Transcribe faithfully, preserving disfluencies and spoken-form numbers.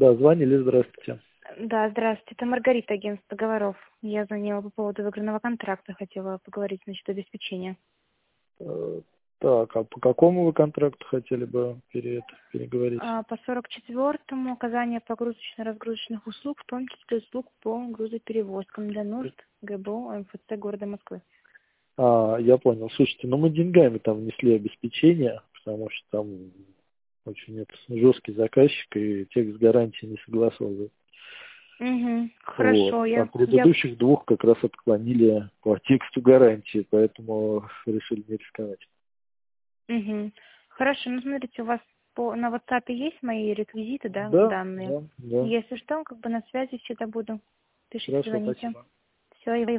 Да, звонили, здравствуйте. Да, здравствуйте. Это Маргарита, агентство договоров. Я звонила по поводу выигранного контракта, хотела поговорить насчет обеспечения. Э, Так, а по какому вы контракту хотели бы пере- переговорить? А, По сорок четвёртому оказание погрузочно-разгрузочных услуг, в том числе услуг по грузоперевозкам для нужд ГБО МФЦ города Москвы. А, я понял. Слушайте, ну мы деньгами там внесли обеспечение, потому что там очень это, жесткий заказчик и текст гарантии не согласовывает. Угу, Вот. хорошо, А я, я... предыдущих двух как раз отклонили по тексту гарантии, поэтому решили не рисковать. Угу. Хорошо, ну смотрите, у вас по, на WhatsApp есть мои реквизиты, да, Да, данные? да, да. Если что, как бы на связи всегда буду. Пишите, Хорошо, звоните. спасибо. Все,